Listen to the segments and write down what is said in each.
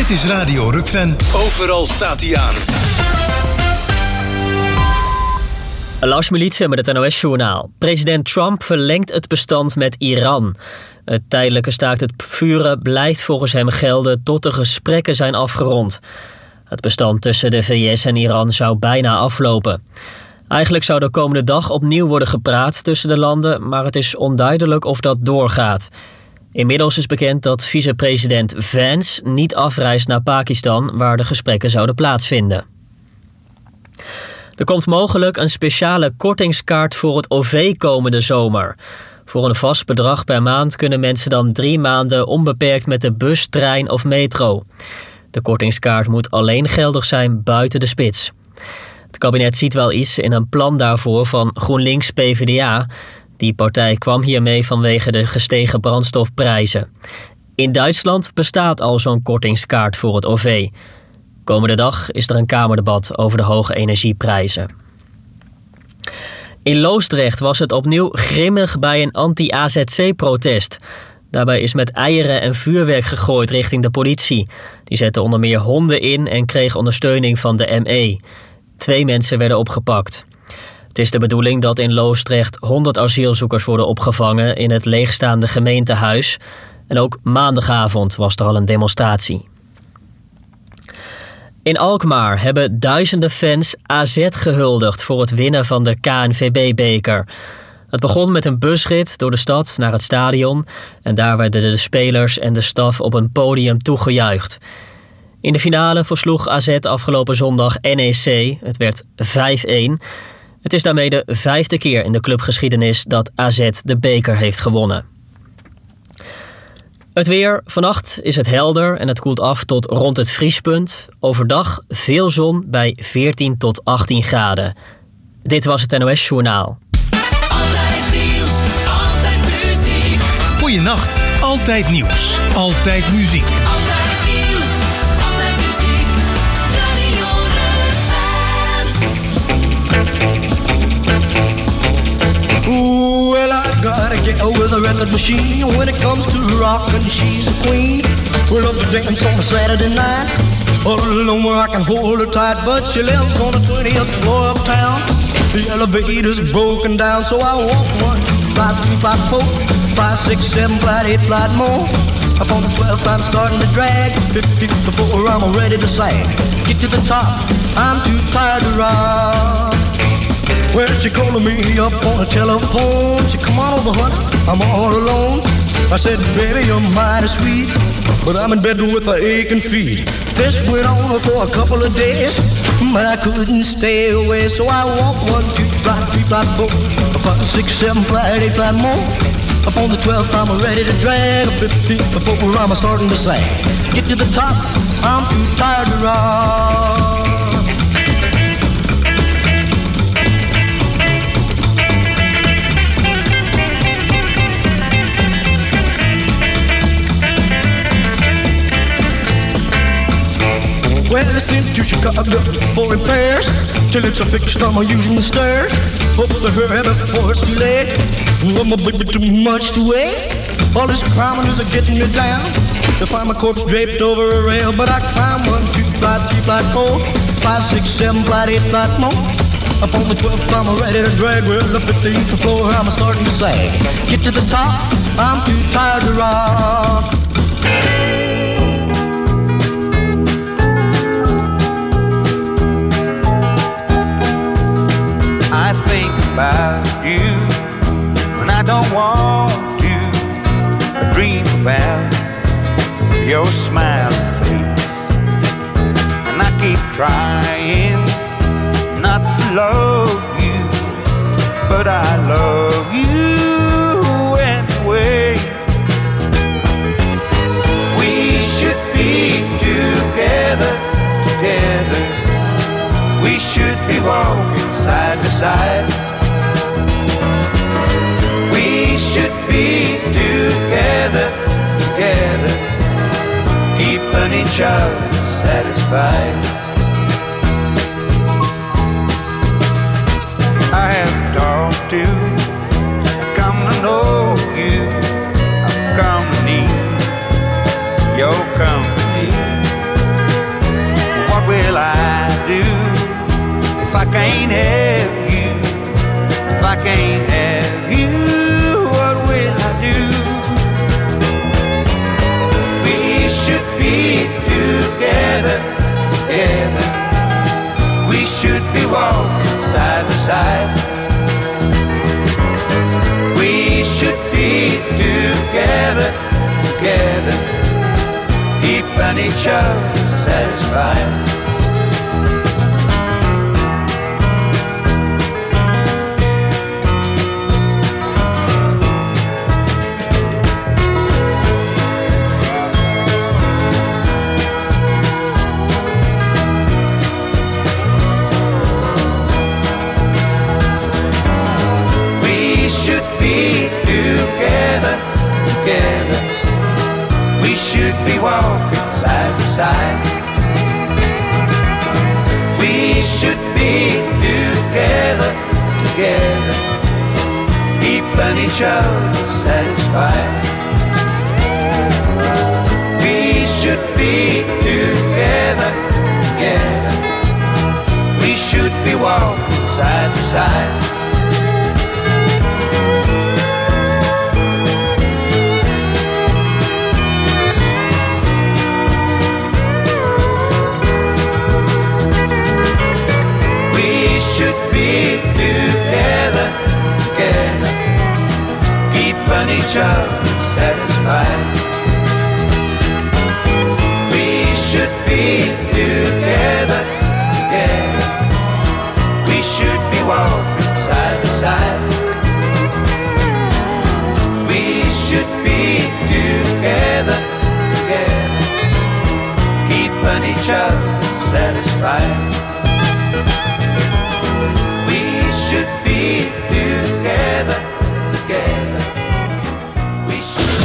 Dit is Radio Rukven. Overal staat hij aan. Lars Militsen met het NOS-journaal. President Trump verlengt het bestand met Iran. Het tijdelijke staakt het vuren blijft volgens hem gelden tot de gesprekken zijn afgerond. Het bestand tussen de VS en Iran zou bijna aflopen. Eigenlijk zou de komende dag opnieuw worden gepraat tussen de landen, maar het is onduidelijk of dat doorgaat. Inmiddels is bekend dat vicepresident Vance niet afreist naar Pakistan, waar de gesprekken zouden plaatsvinden. Er komt mogelijk een speciale kortingskaart voor het OV komende zomer. Voor een vast bedrag per maand kunnen mensen dan 3 maanden onbeperkt met de bus, trein of metro. De kortingskaart moet alleen geldig zijn buiten de spits. Het kabinet ziet wel iets in een plan daarvoor van GroenLinks-PVDA. Die partij kwam hiermee vanwege de gestegen brandstofprijzen. In Duitsland bestaat al zo'n kortingskaart voor het OV. Komende dag is er een kamerdebat over de hoge energieprijzen. In Loosdrecht was het opnieuw grimmig bij een anti-AZC-protest. Daarbij is met eieren en vuurwerk gegooid richting de politie. Die zette onder meer honden in en kreeg ondersteuning van de ME. 2 mensen werden opgepakt. Het is de bedoeling dat in Loosdrecht 100 asielzoekers worden opgevangen in het leegstaande gemeentehuis. En ook maandagavond was er al een demonstratie. In Alkmaar hebben duizenden fans AZ gehuldigd voor het winnen van de KNVB-beker. Het begon met een busrit door de stad naar het stadion en daar werden de spelers en de staf op een podium toegejuicht. In de finale versloeg AZ afgelopen zondag NEC. Het werd 5-1. Het is daarmee de 5e keer in de clubgeschiedenis dat AZ de beker heeft gewonnen. Het weer. Vannacht is het helder en het koelt af tot rond het vriespunt. Overdag veel zon bij 14 tot 18 graden. Dit was het NOS Journaal. Altijd nieuws, altijd muziek. Goeienacht. Altijd nieuws. Altijd muziek. Altijd nieuws, altijd muziek. Radio Rukven. Ooh, well, I gotta get with a record machine. When it comes to rockin', she's a queen. We love to dance on a Saturday night. All alone where I can hold her tight, but she lives on the 20th floor uptown. The elevator's broken down, so I walk 1, 2, 3, 4, 5, 6, 7, flight 8, flight more. Up on the 12th, I'm starting to drag. 50 before I'm ready to sag. Get to the top, I'm too tired to rock. Well, she calling me up on the telephone. She come on over, honey, I'm all alone. I said, baby, you're mighty sweet, but I'm in bed with the aching feet. This went on for a couple of days, but I couldn't stay away. So I walked 1, 2, 3, 4, 5, 6, 7, flight 8, flight more. Up on the 12th, I'm ready to drag. 50 before I'm starting to sag. Get to the top, I'm too tired to rock. Well, I sent to Chicago for repairs. Till it's a fixed, I'm using the stairs. Hope to hurry before it's too late. I'm a baby too much to wait. All this climbing is getting me down. To find my corpse draped over a rail. But I climb 1, 2, flight 3, flight 4, 5, 6, 7, flight 8, flight more. Up on the 12th, I'm ready to drag. Well, the 15th floor, I'm starting to sag. Get to the top, I'm too tired to rock. I think about you when I don't want to. I dream about your smiling face, and I keep trying not to love you, but I love you anyway. We should be together, together. We should be walking side by side. We should be together, together, keeping each other satisfied. I have talked to, come to know you, I've come to need your company. will I do if I can't have you? If I can't have you, what will I do? We should be together, together. We should be walking side by side. We should be together, together, keeping each other satisfied. We should be together, together. We should be walking side by side. We should be together, together, keeping each other satisfied. We should be together, together. We should be walking side by side. Should be together, together, keeping each other satisfied. We should be together, together. We should be walking side by side. We should be together, together, keeping each other satisfied. Should be together, together. We should.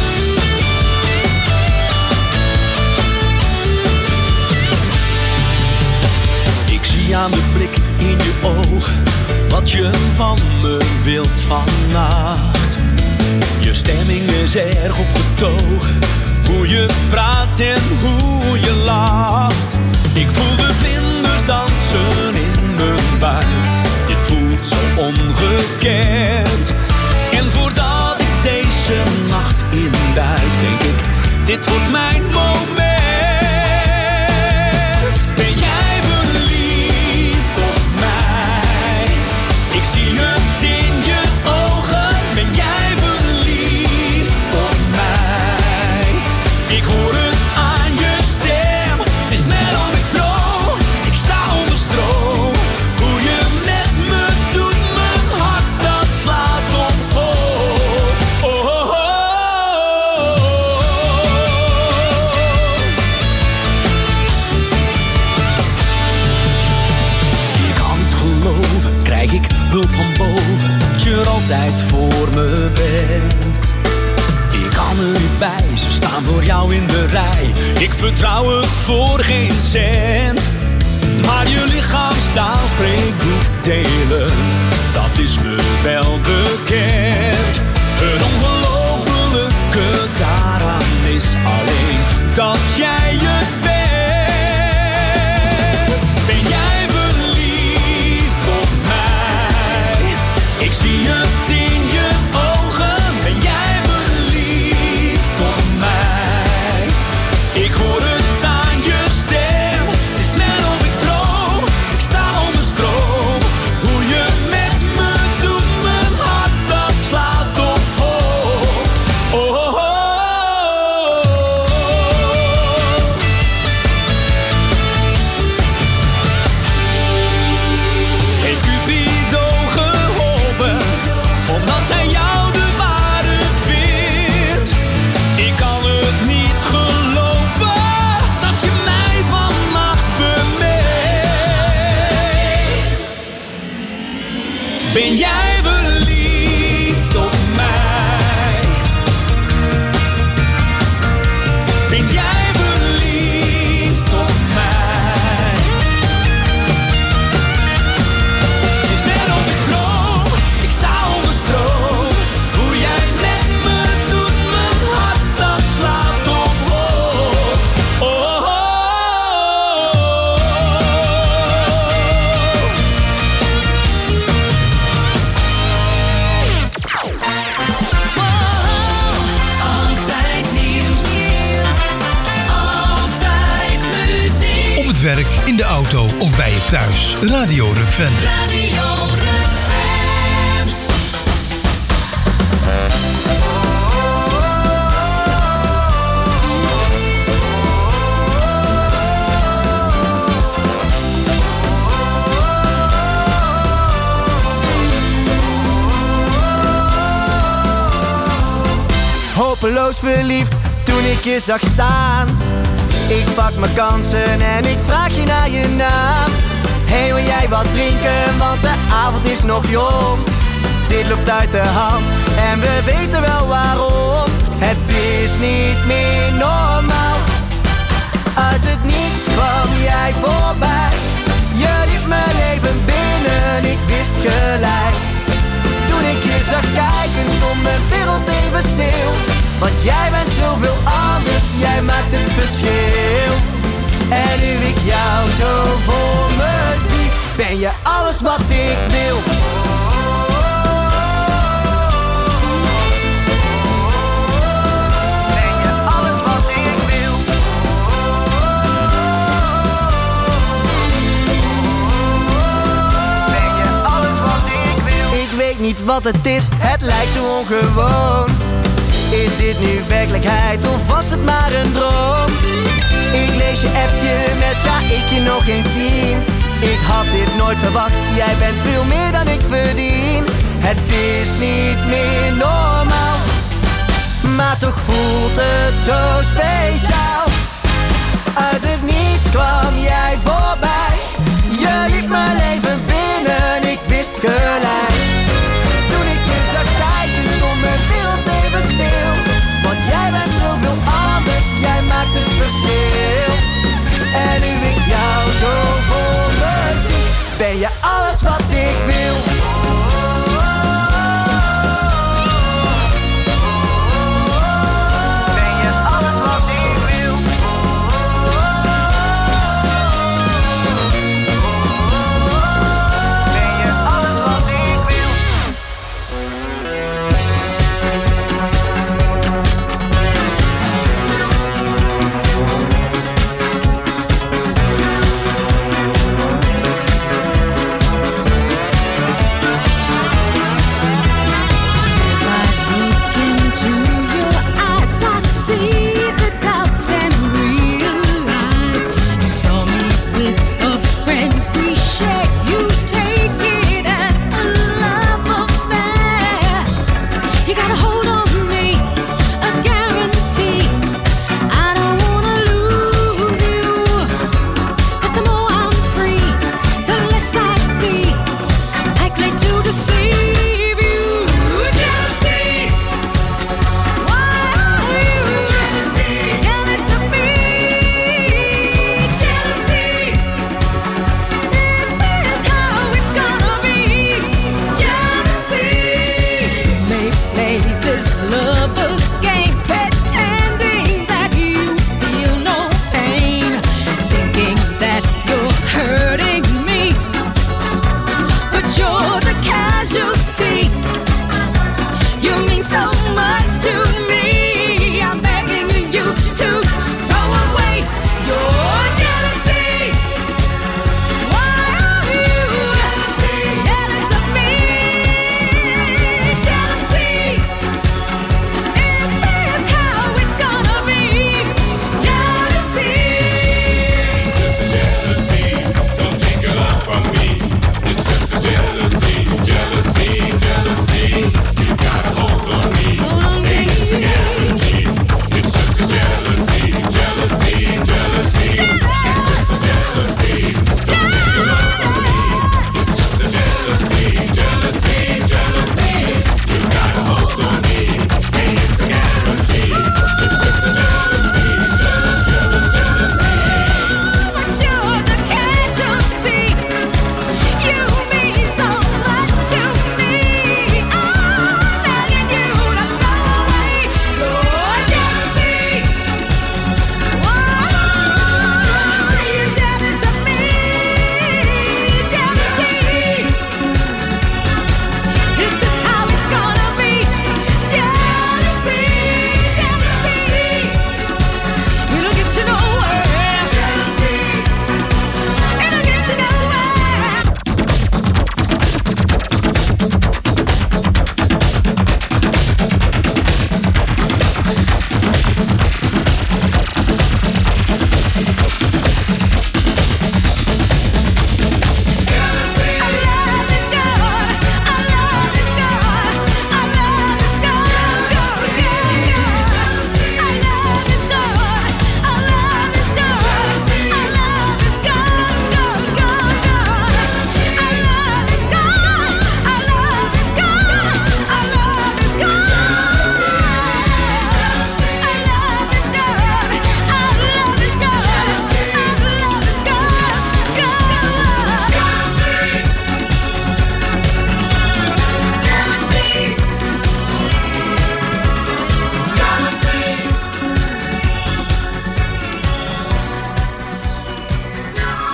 Ik zie aan de blik in je ogen wat je van me wilt vannacht. Je stemming is erg opgetogen, hoe je praat en hoe je lacht. Ik voel de vlinders dansen in mijn buik. Dit voelt zo ongekend. En voordat ik deze nacht induik, denk ik, dit wordt mijn moment. Ben jij verliefd op mij? Ik zie het in je ogen. Ben jij verliefd op mij? Ik hoor het aan je stem. Het is net of ik droom. Ik sta onder stroom. Hoe je met me doet, mijn hart dat slaat om. Oh, oh, oh, oh. Je kan het geloven, krijg ik hulp van boven, dat je er altijd voor me bent. Ik kan er niet bij, ze staan voor jou in de rij. Ik vertrouw het voor geen cent. Maar je lichaamstaal spreekt boekdelen, dat is me wel bekend. Het ongelofelijke daaraan is alleen dat jij het bent. Ben jij verliefd op mij? Ik zie het in je ogen. Ben jij verliefd op mij? Ik hoor het aan je stem. Het is net of ik droom. Ik sta onder stroom. Hoe je met me doet, mijn hart dat slaat op. Oh, oh, oh, oh. werk, in de auto of bij je thuis. Radio Rukven. Radio Rukven. Hopeloos verliefd toen ik je zag staan. Ik pak mijn kansen en ik vraag je naar je naam. Hey, wil jij wat drinken, want de avond is nog jong. Dit loopt uit de hand en we weten wel waarom. Het is niet meer normaal. Uit het niets kwam jij voorbij. Je liep mijn leven binnen, ik wist gelijk. Toen ik je zag kijken stond mijn wereld even stil. Want jij bent zoveel anders, jij maakt het verschil. En nu ik jou zo voor me zie, ben je alles wat ik wil. Ben je alles wat ik wil. Ben je alles wat ik wil. Ik weet niet wat het is, het lijkt zo ongewoon. Is dit nu werkelijkheid of was het maar een droom? Ik lees je appje met zou ik je nog eens zien. Ik had dit nooit verwacht, jij bent veel meer dan ik verdien. Het is niet meer normaal, maar toch voelt het zo speciaal. Uit het niets kwam jij voorbij. Je liep mijn leven binnen, ik wist gelijk. Toen ik je zag kijken stond mijn wereld even stil. Want jij bent zoveel anders, jij maakt het verschil. En nu ik jou zo voor me zie, ben je alles wat ik wil. Ben je alles wat ik wil. Ben je alles wat ik wil.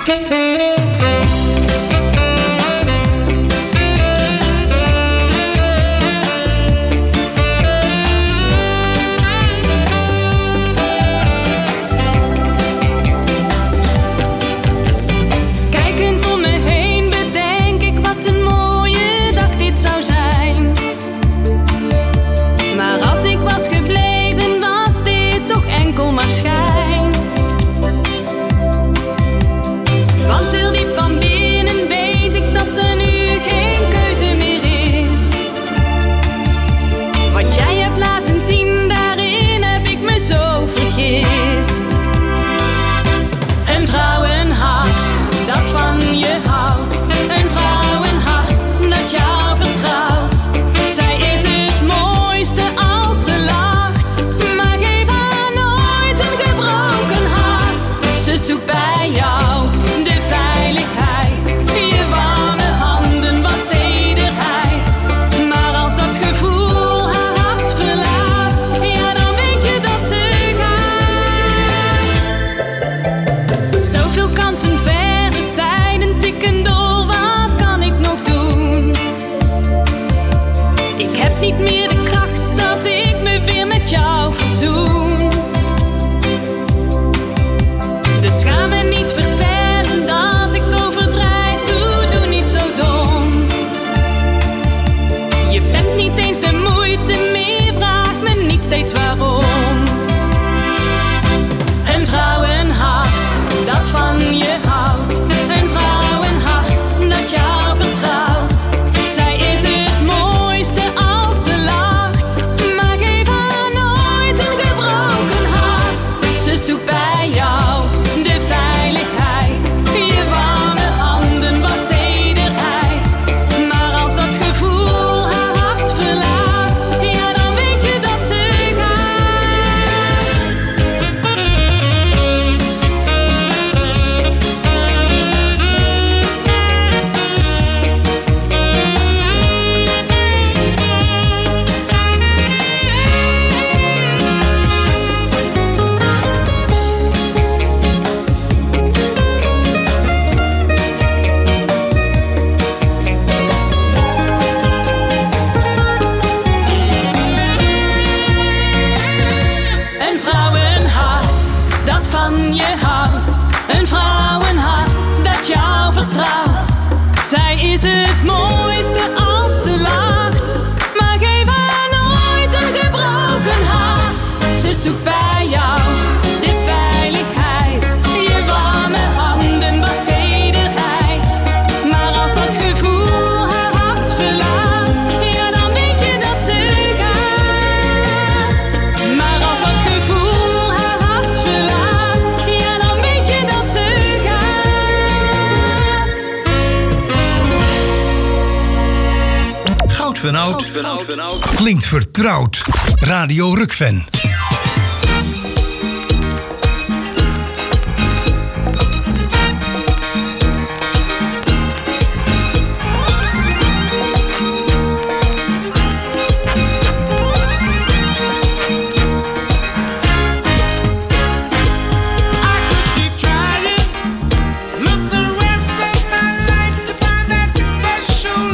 Klinkt vertrouwd. Radio Rukven.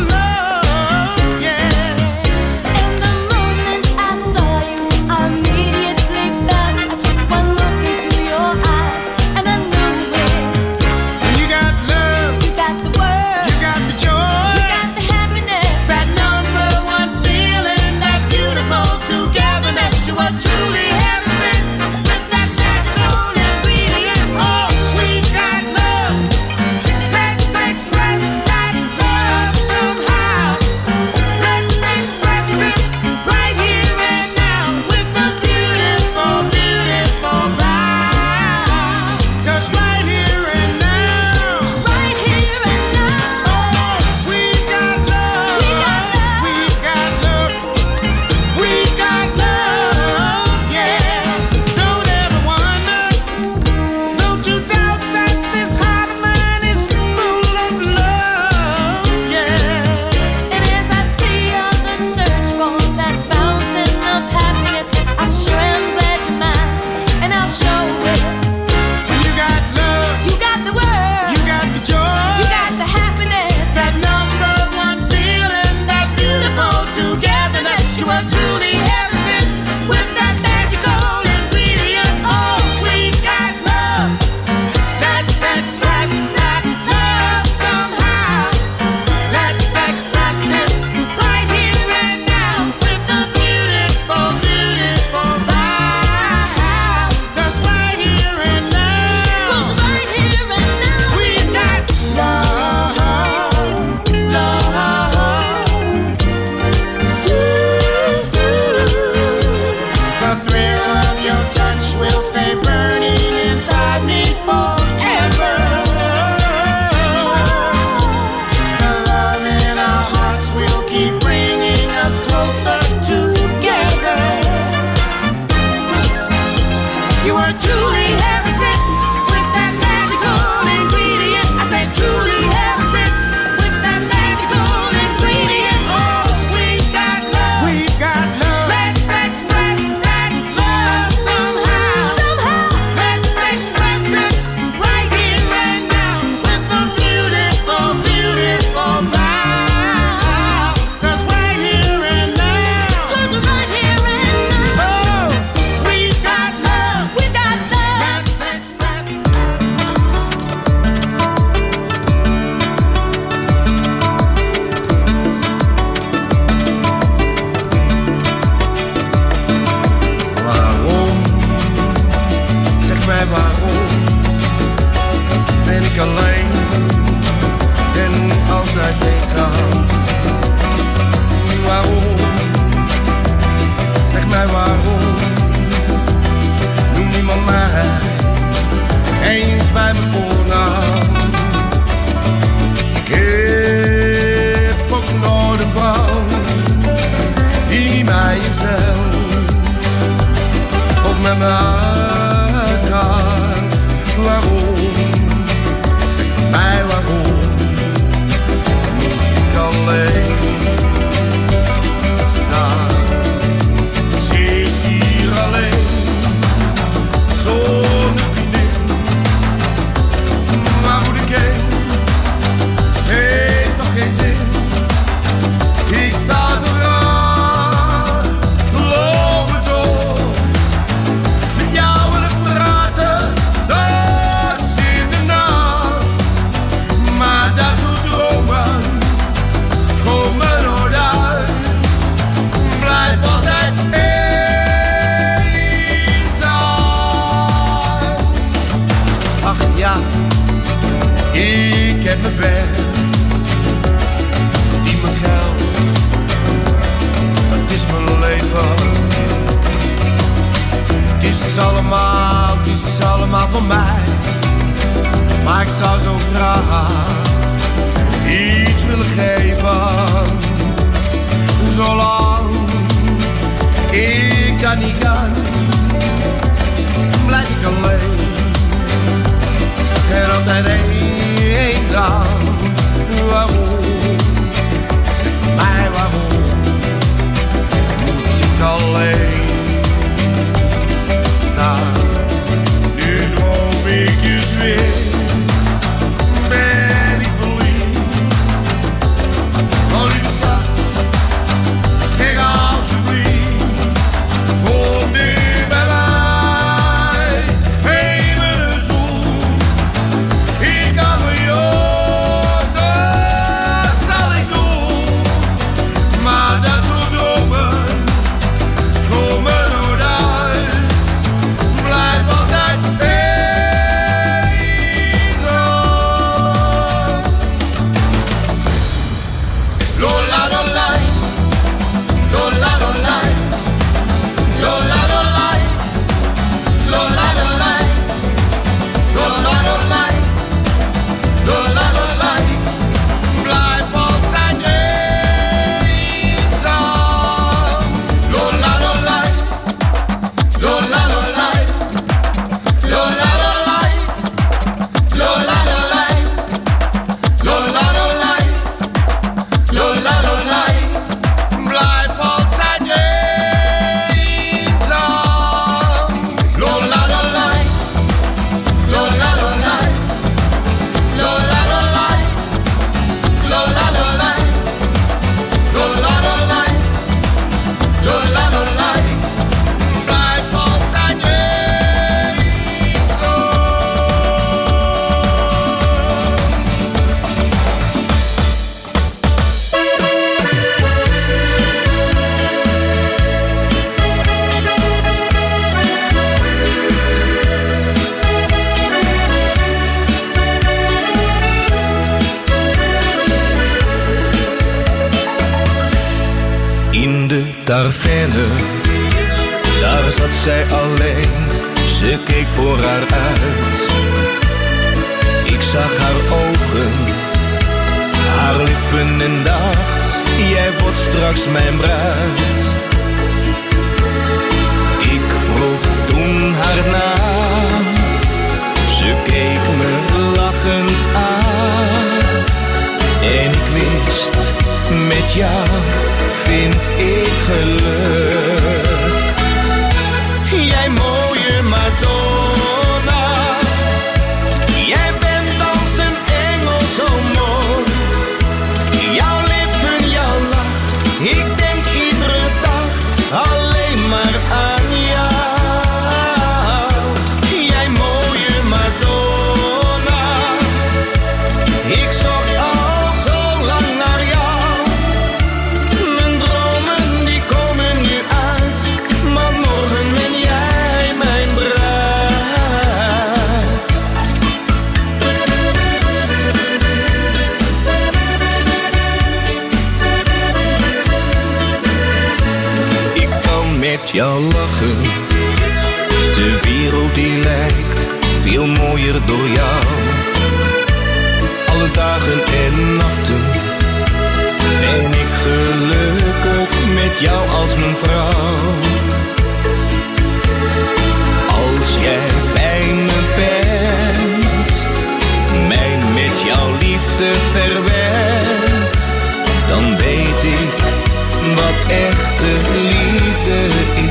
I heaven's sent with that magical ingredient. I said truly heaven's sent with that magical ingredient. Oh, we've got love. We've got love. Let's express that love somehow. Let's express it right here and now with a beautiful, beautiful vow. 'Cause right here and now. 'Cause right here and now. Oh, we've got love. We've got love. Let's express. Waarom, zeg mij waarom, ben ik alleen en altijd eenzaam? Waarom, zeg mij waarom, noem niemand mij eens bij mijn voornaam? Ik heb ook nooit een vrouw die mij instelt of met me uitgaat. Waarom, zeg mij waarom, moet ik alleen staan? Zit hier alleen, zonder vriendin. Waar moet ik heen? Het heeft toch geen zin. Ik sta zo graag, geloof me toch, met jou willen praten, dat is in de nacht. Maar dat soort dromen komen nooit uit, blijf altijd eenzaam. Ach ja, ik heb mijn werk, verdien mijn geld, het is mijn leven. Het is allemaal voor mij, maar ik zou zo graag iets willen geven. Zolang ik dat niet kan, blijf ik alleen en altijd eenzaam. Waarom, zeg mij waarom, moet ik alleen staan? Nu droom ik het weer, ben ik verliefd. Oh lieve schat, zeg alsjeblieft, kom nu bij mij, geef me een zoen. Ik kan me dat zal ik doen. Maar dat soort dromen komen nooit uit, blijf altijd eenzaam. Lola lolai, lola lolai, lola lolai, lola lolai, lola lolai, lola lolai, blijf altijd eenzaam. Lola lolai, lola lolai, lola lolai, lola lolai, lola lolai, lola lolai, blijf altijd eenzaam. Lola lolai, lola lolai, lola lolai, lola lolai, lola lolai, lola lolai, blijf altijd eenzaam. In de taverne, daar zat zij alleen, ze keek voor haar uit. Ik zag haar ogen, haar lippen en dacht, jij wordt straks mijn bruid. Ik vroeg toen haar naam, met jou vind ik geluk. Jij mooie Madonna, jij bent als een engel zo mooi. Jouw lippen, jouw lach, ik denk iedere dag alleen maar aan jou. Jij mooie Madonna, ik zocht al zo lang naar jou. Mijn dromen die komen nu uit, maar morgen ben jij mijn bruid. Ik kan met jou lachen, de wereld die lijkt veel mooier door jou. Alle dagen en nachten ben ik gelukkig met jou als mijn vrouw. Als jij bij me bent, mij met jouw liefde verwendt, dan weet ik wat echte liefde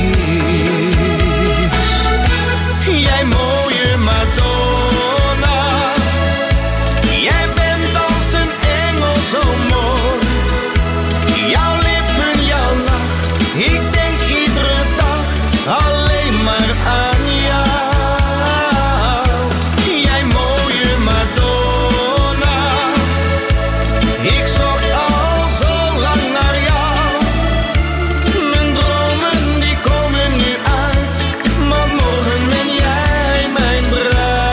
is. Jij mooie Madonna, jij bent als een engel zo mooi. Jouw lippen, jouw lach, ik denk iedere dag alleen maar aan jou. Jij mooie Madonna, ik zocht al zo lang naar jou. Mijn dromen die komen nu uit, maar morgen ben jij mijn bruid.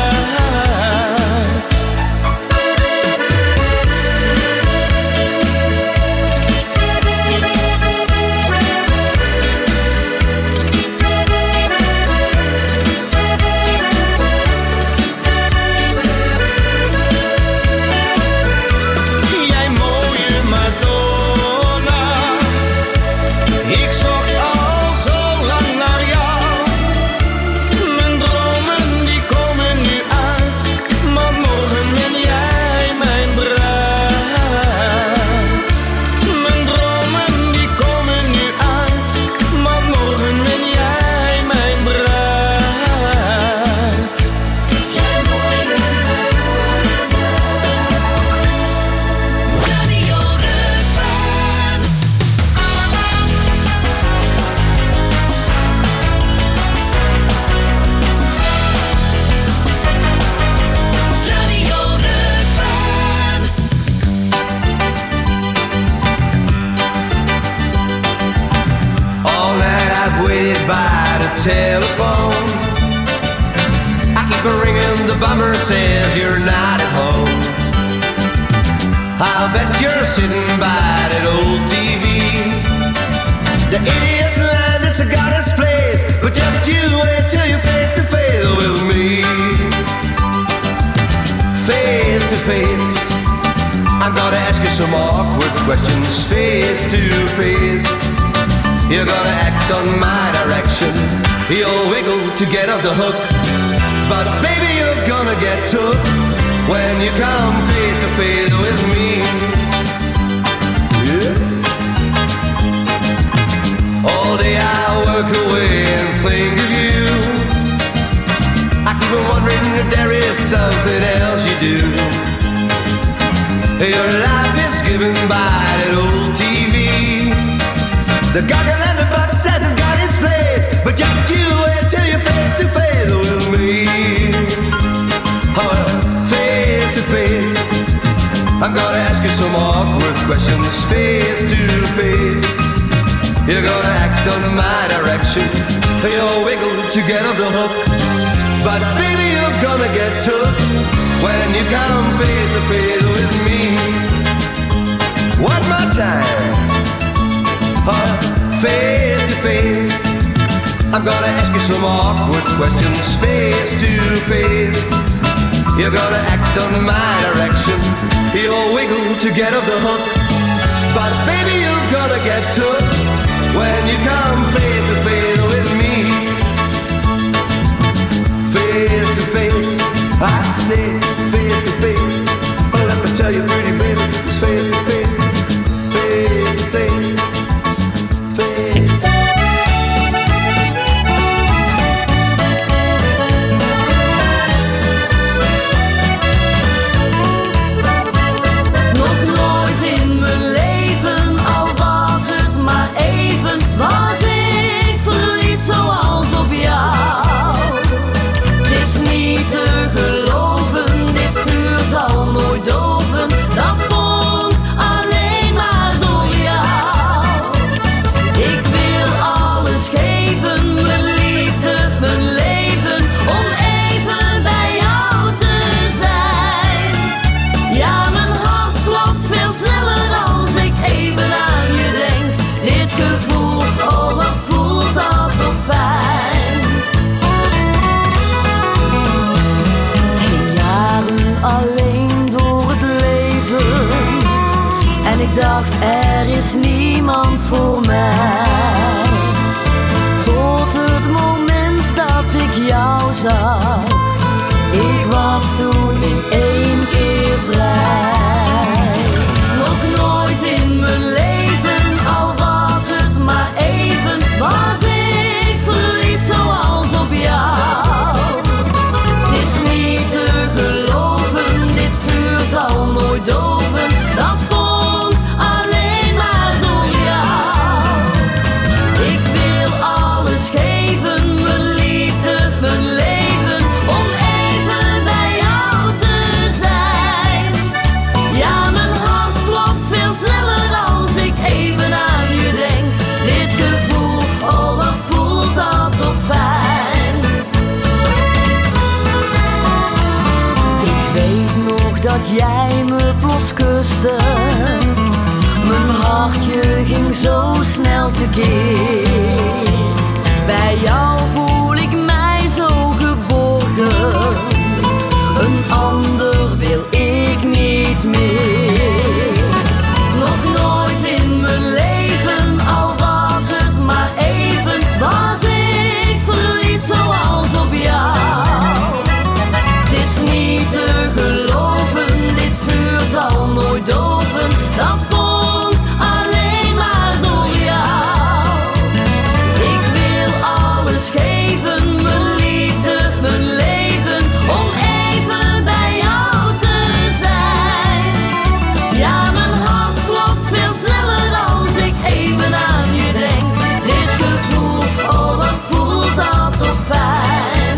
Jij mooie Madonna, ik zocht al zo lang naar jou. Mijn dromen die komen nu uit, maar morgen ben jij mijn bruid. Mijn dromen die komen nu uit, maar morgen ben jij mijn bruid. Jij mooie Radio Rukvan. Radio Rukvan. All night I've waited by the telephone. I keep a ringing, the bummer says you're not at home. I'll bet you're sitting by that old TV. The idiot line, it's a goddess place, but just you wait till you're face to face with me. Face to face, I'm gonna ask you some awkward questions. Face to face, you're gonna act on my direction. You'll wiggle to get off the hook, but baby you're gonna get took when you come face to face with me. Yeah. All day I work away and think of you. I keep on wondering if there is something else you do. Your life is given by that old TV. The goggle and the box says it's got its place, but just you wait till you're face to face with me. Oh, face to face, I'm gonna ask you some awkward questions. Face to face, you're gonna act under my direction. You'll wiggle to get off the hook, but baby you're gonna get took when you come face to face with me. One more time. Face to face, I'm gonna ask you some awkward questions. Face to face, you're gonna act under my direction. You'll wiggle to get off the hook, but baby you're gonna get took when you come face to face with me. Face to face, I say face to face. Oh, let me tell you, pretty baby, it's face to face, face to dat jij me plots kuste. Mijn hartje ging zo snel tekeer. Bij jou voel ik mij zo geborgen. Een ander wil ik niet meer. Nog nooit in mijn leven, al was het maar even, was ik verliefd zoals op jou. Het is niet te geloven, dit vuur zal nooit doven. Dat komt alleen maar door jou. Ik wil alles geven, mijn liefde, mijn leven, om even bij jou te zijn. Ja, mijn hart klopt veel sneller als ik even aan je denk. Dit gevoel, oh wat voelt dat toch fijn.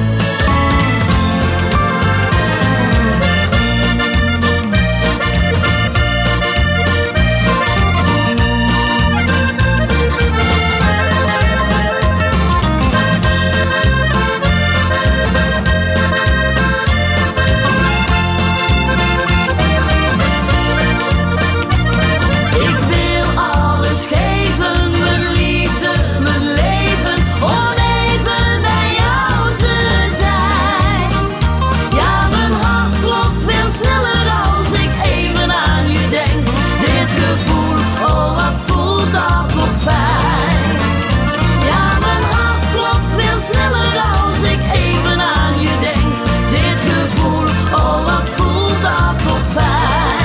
Ik wil alles geven, mijn liefde, mijn leven, om even bij jou te zijn. Ja, mijn hart klopt veel sneller als ik even aan je denk. Dit gevoel, oh wat voelt dat toch fijn. Ja, mijn hart klopt veel sneller als ik even aan je denk. Dit gevoel, oh wat voelt dat toch fijn.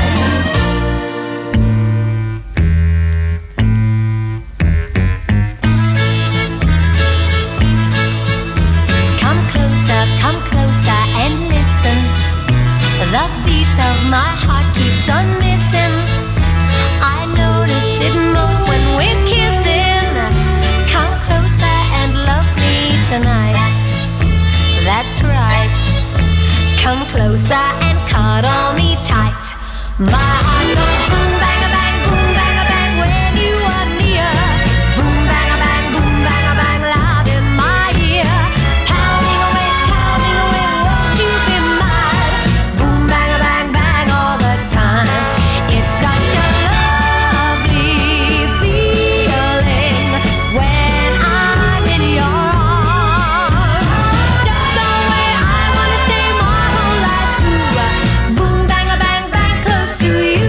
Come closer and listen. The beat of my heart keeps on missing. I notice it most when we're kissing. Come closer and love me tonight. That's right. Come closer and cuddle me tight. My heart goes boom bang a bang, boom bang a bang when you are near. Boom bang a bang, loud in my ear. Pounding away, won't you be mine? Boom bang a bang bang all the time. It's such a lovely feeling when I'm in your arms. Don't go away, I wanna stay my whole life through. Boom bang a bang bang close to you.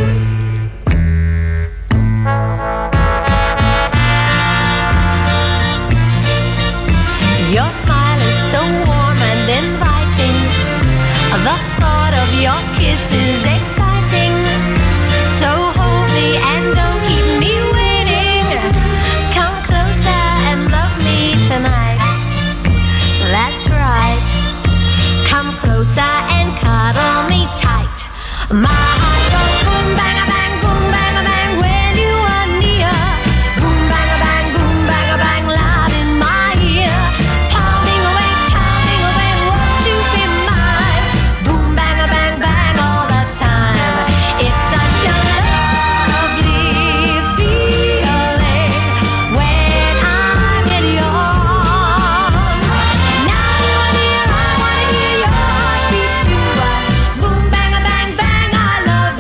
Your smile is so warm and inviting. The thought of your kiss is exciting. So hold me and don't keep me waiting. Come closer and love me tonight. That's right. Come closer and cuddle me tight. My heart goes boom bang a bang when you are near. Boom bang a bang loud in my ear. Pounding away, won't you be mine? Boom bang a bang all the time. It's such a lovely feeling when I'm in your arms. Now you're near, I wanna hear your heartbeat too. Boom bang a bang, I love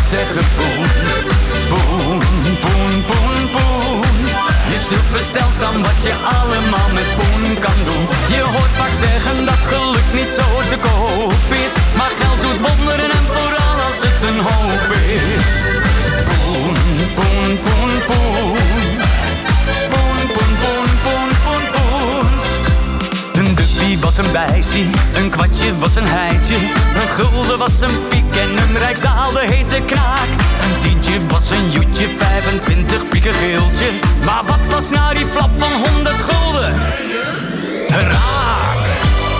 zeggen poen. Poen, poen, poen, poen. Je zult versteld zijn wat je allemaal met poen kan doen. Je hoort vaak zeggen dat geluk niet zo te koop is. Maar geld doet wonderen en vooral als het een hoop is. Poen, poen, poen, poen. Poen, poen, poen, poen, poen, poen. Een duppie was een bijsie, een kwartje was een heitje. Een gulden was een piek en een rijksdaalder heette kraak. Een tientje was een joetje, 25 pieken geeltje. Maar wat was nou die flap van 100 gulden? Raak!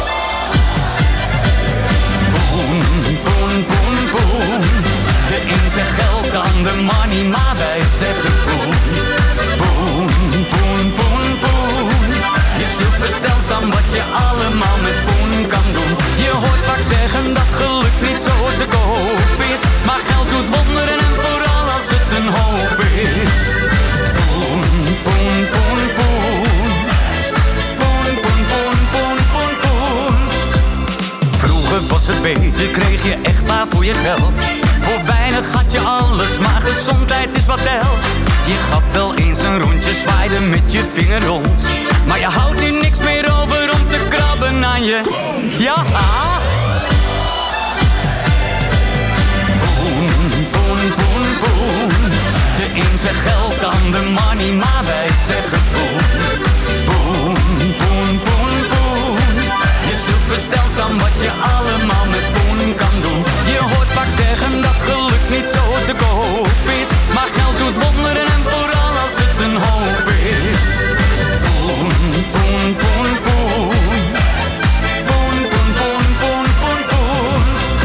Poen, poen, poen, poen. De een zegt geld aan de money, maar wij zeggen poen. Poen, poen, poen, poen. Je zult versteld zijn wat je allemaal met poen kan doen. Je hoort vaak zeggen dat geluk niet zo te koop is. Maar geld doet wonderen en vooral als het een hoop is. Poen, poen, poen, poen. Poen, poen, poen, poen, poen, poen. Vroeger was het beter, kreeg je echt waar voor je geld. Voor weinig had je alles, maar gezondheid is wat telt. Je gaf wel eens een rondje, zwaaide met je vinger rond. Maar je houdt nu niks meer over om te krabben aan je... Ja! Poen, poen, poen, poen. De een zegt geld aan de money, maar wij zeggen poen. Poen, poen, poen, poen. Je zult versteld zijn wat je allemaal met poen kan doen. Je hoort vaak zeggen dat geluk niet zo te koop is. Maar geld doet wonderen en vooral als het een hoop is. Poen, poen, poen, poen. Poen, poen, poen, poen, poen, poen.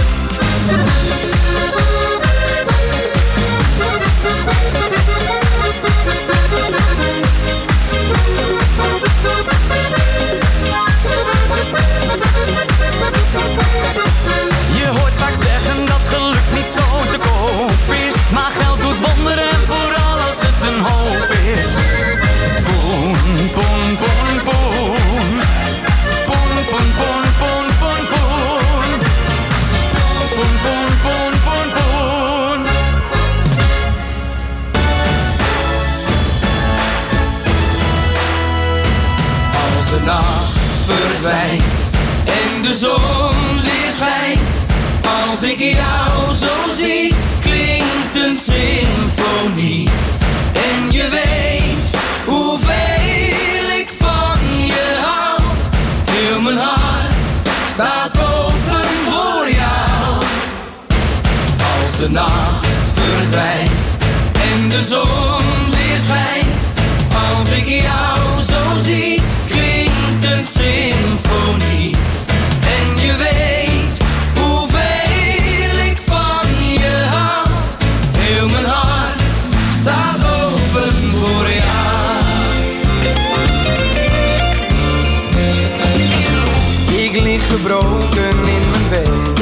Je hoort vaak zeggen dat geluk niet zo te koop is. Maar geld doet wonderen en vooral als het een hoop is. Poen, poen, poen, poen. Poen, poen, poen, poen, poen, poen. Poen, poen, poen, poen, poen. Als de nacht verdwijnt en de zon weer schijnt. Als ik jou zo zie, klinkt een symfonie. En je weet hoeveel ik van je hou. Heel mijn hart staat open voor jou. Als de nacht verdwijnt en de zon weer schijnt. Als ik jou zo zie, klinkt een symfonie. En je weet hoeveel ik van je hou. Heel mijn hart staat open voor jou. Ik lig gebroken in mijn bed.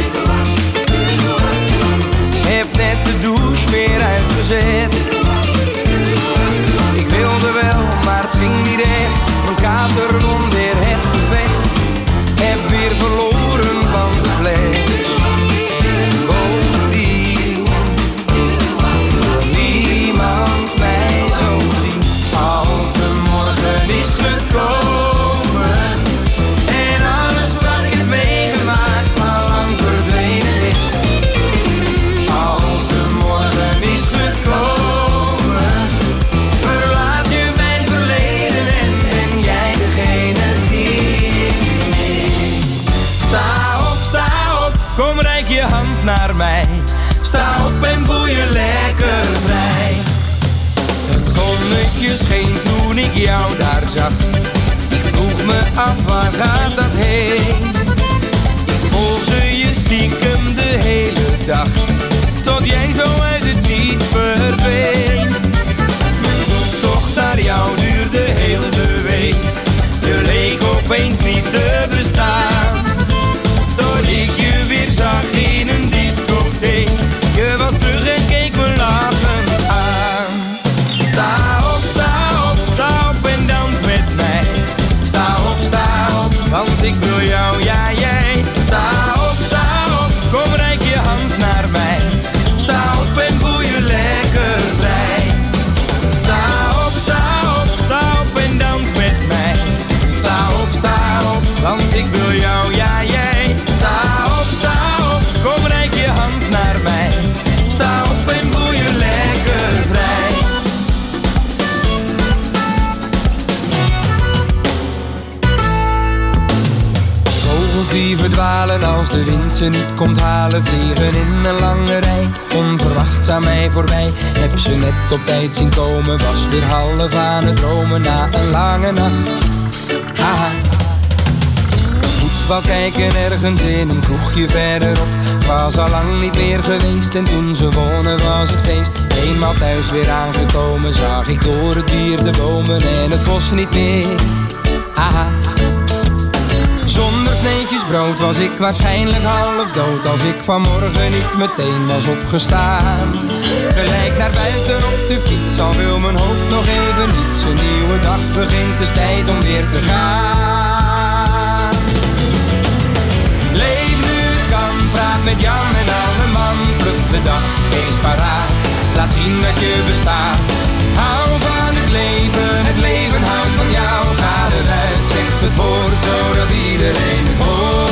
Heb net de douche weer uitgezet. Ik wilde wel, maar het ging niet echt. Mijn kater won weer het gevecht. Heb weer verloren van de fles. Bovendien wil niemand mij zo zien. Als de morgen is gekomen en alles wat ik heb meegemaakt al lang verdwenen is. Als de morgen is gekomen, verlaat je mijn verleden en ben jij degene die ik neem. Sta op, kom reik je hand naar mij. Sta op en voel je lekker vrij. Het zonnetje scheen toen ik jou daar zag. Ik vroeg me af, waar gaat dat heen? Ik volgde je stiekem de hele dag, tot jij zo uit het niets verdween. Mijn zoektocht naar jou duurde heel de week. Je leek opeens niet te bestaan, tot ik je weer zag in een discotheek. Je was terug en keek me lachend aan. Sta op, en dans met mij. Sta op, want ik wil jou, ja jij. Sta op, kom reik je hand naar mij. Sta op en als de wind ze niet komt halen. Vliegen in een lange rij, onverwachts aan mij voorbij. Heb ze net op tijd zien komen, was weer half aan het dromen na een lange nacht. Haha. Voetbal kijken ergens in een kroegje verderop. Het was al lang niet meer geweest en toen ze wonnen was het feest. Eenmaal thuis weer aangekomen zag ik door het dier de bomen en het bos niet meer. Haha. Zonder sneetjes brood was ik waarschijnlijk half dood als ik vanmorgen niet meteen was opgestaan. Gelijk naar buiten op de fiets, al wil mijn hoofd nog even niets. Een nieuwe dag begint, het is tijd om weer te gaan. Leef nu het kan, praat met Jan en oude man. Pluk de dag, wees paraat, laat zien dat je bestaat. Hou van het leven houdt van jou. Ga eruit, zeg het woord, zodat iedereen het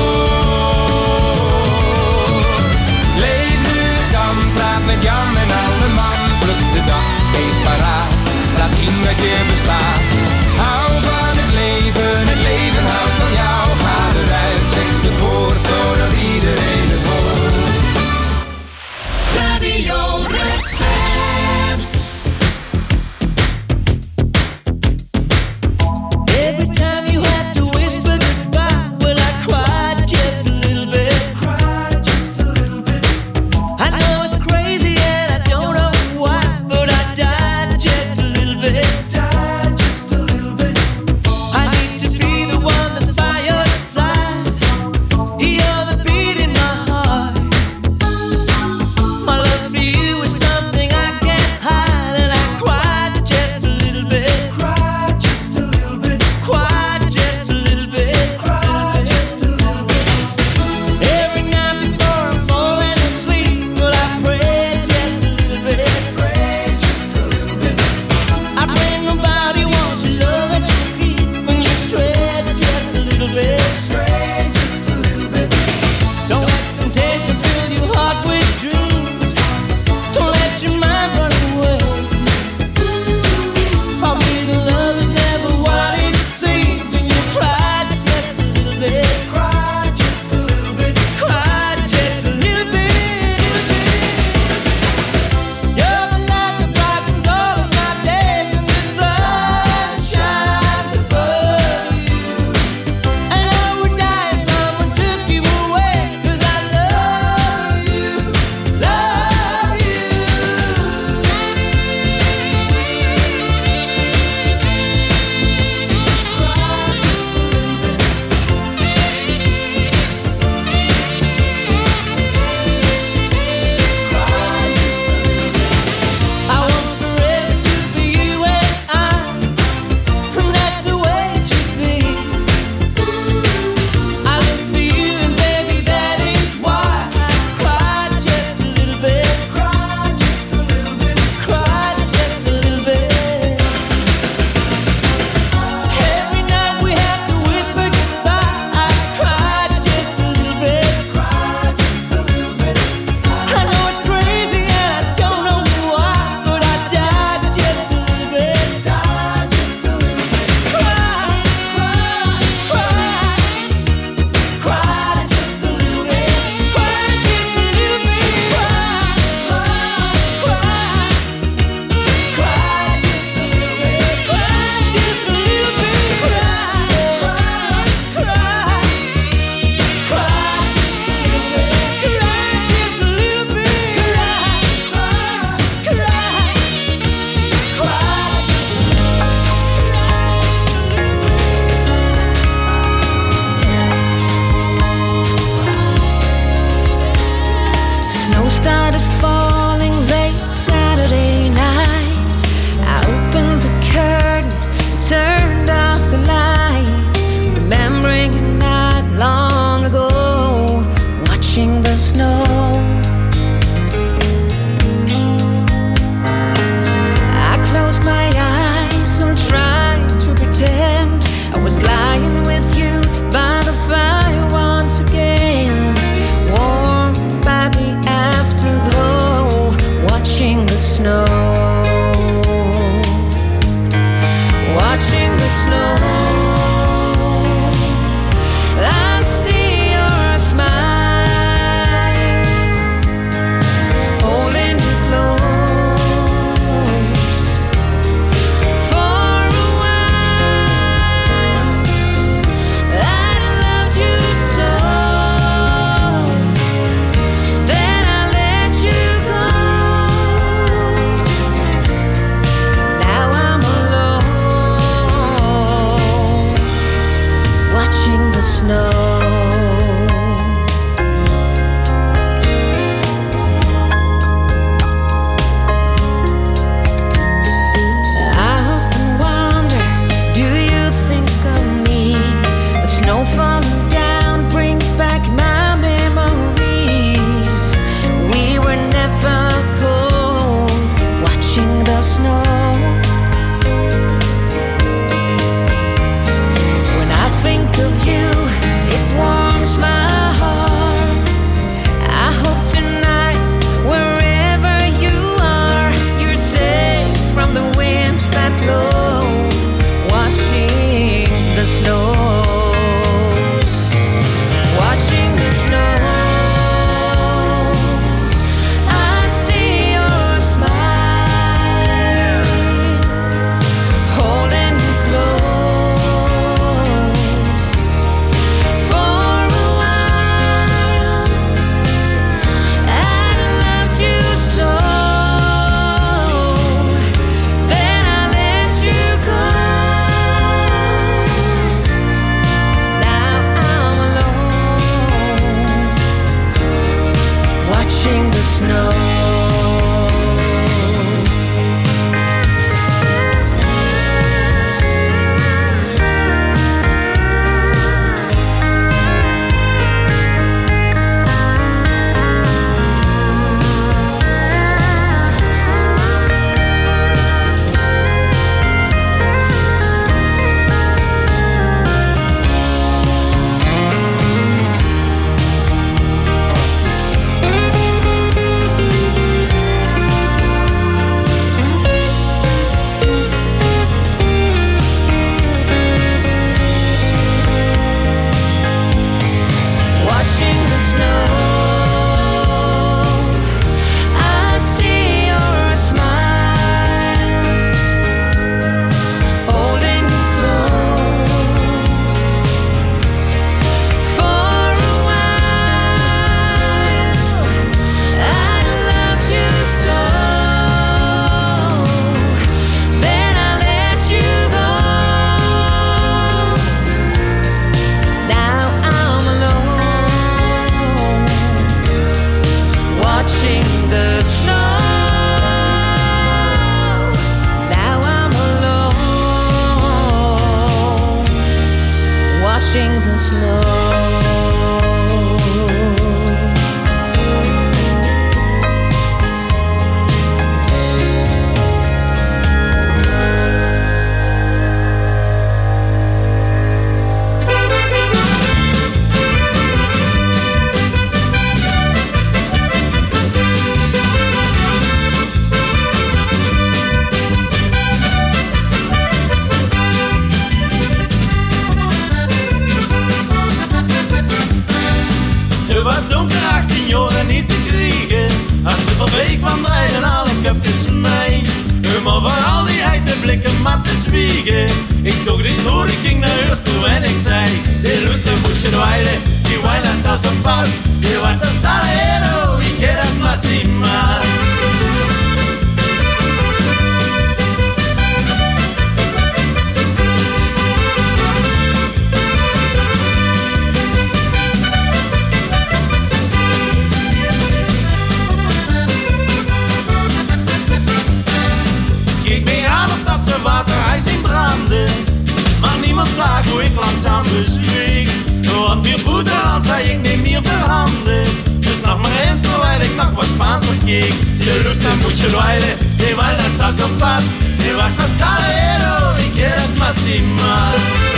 hoort. Leef nu het kan, praat met Jan en oude man. Pluk de dag, wees paraat, laat zien dat je bestaat. Hou van het leven houdt van jou. Ga eruit, zeg het woord, zodat iedereen het hoort. Radio Every time you have to whisper goodbye, well I cried just a little bit. Cried just a little bit. I know it's crazy and I don't know why, but I died just a little bit. Died just a little bit. I need to be the one that's by your side. You're the beat in my heart. My love for you is something I can't hide, and I cried just a little bit. Cried just a little bit. Cried just a little bit. Cried just a little bit. Every night before I'm falling asleep, but I pray just a little bit. Pray just a little bit. I pray nobody wants your love that you keep when you stray just a little bit. Stray just a little bit. Don't let temptation fill your heart with dreams. Don't let your mind run away. For me the love is never what it seems. And you cried just a little bit. Cried just a little bit. Cried just a little bit. You're the light that brightens all of my days, and the sun shines above you. And I would die if someone took you away, 'cause I love you, love you. Cry just a little bit. Cry just a little bit. I want forever to be you and that's the way it should be. I live for you and baby that is why I cried just a little bit. Cried just a little bit. Cried just a little bit. Every night we have to whisper goodbye. I cried just a little bit. Cried just a little bit. I know it's crazy and I don't know why, but I died just a little bit. Died just a little bit. Cry, cry, cry. Cried just a little bit. Cried just a little bit. Cry, cry, cry. Cried just a little bit. Cried just a little bit. Cry, cry, cry. Cried just a little bit. Cried just a little bit. Cry, cry, cry. Cried just a little bit. Snow started falling late Saturday night. I opened the curtain, turned off the light, remembering a night long ago, watching the snow. I closed my eyes and tried to pretend I was lying with you by the fire once again, warm by the afterglow, watching the snow. Watching the snow. I see your smile. snow. Ze was donker 18 jaar en niet te krijgen. Als ze voorbij kwam draaien alle cupjes van mij. Maar voor al die uit de blikken mat te zwiegen. Ik toch die school, ik ging naar huis toe en ik zei: die lustig moet je dweilen, die wijlen staat op pas. Die was een stalero, ik ken dat massima. Waterhuis in branden, maar niemand zag hoe ik langzaam bezweek. Wat meer boeterland zei ik niet meer verhanden. Dus nog maar eens terwijl ik nog wat Spaans verkeek. De lust en moet je dweilen, die wijlen staat op pas. Die was een stalero, ik ken het massima.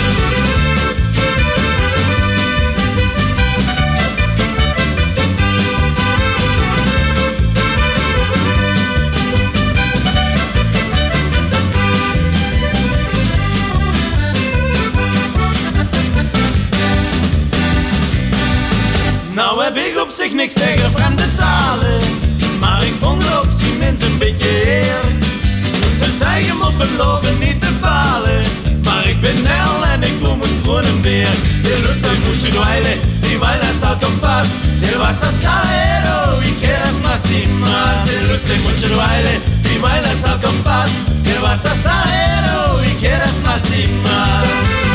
Nou heb ik op zich niks tegen vreemde talen, maar ik vond de optie minst een beetje eerlijk. Ze zeggen me op beloven niet te balen, maar ik ben Nel en ik kom uit Kronenberg. Die lustig moet je dweilen, die wijlen staat op pas. Die was een stalero, ik ken het massima's. Die lustig moet je dweilen, die wijlen staat op pas. Die was een stalero, ik ken het massima's.